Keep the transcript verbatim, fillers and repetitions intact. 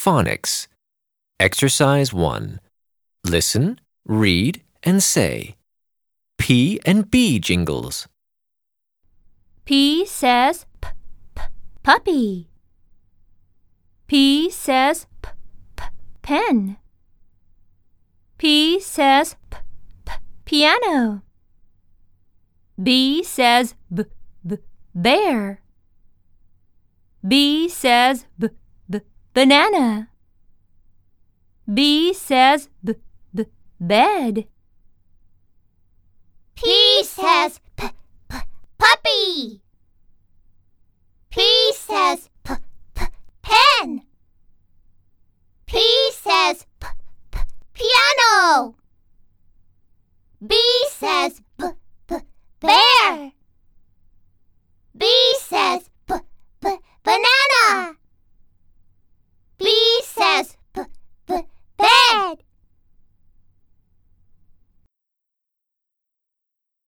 Phonics. Exercise one. Listen, read, and say. P and B jingles. P says p, p, puppy. P says p, p, pen. P says p, p, piano. B says b, b, bear. B says b, b, banana. B says b, b, bed. P says p, p, puppy.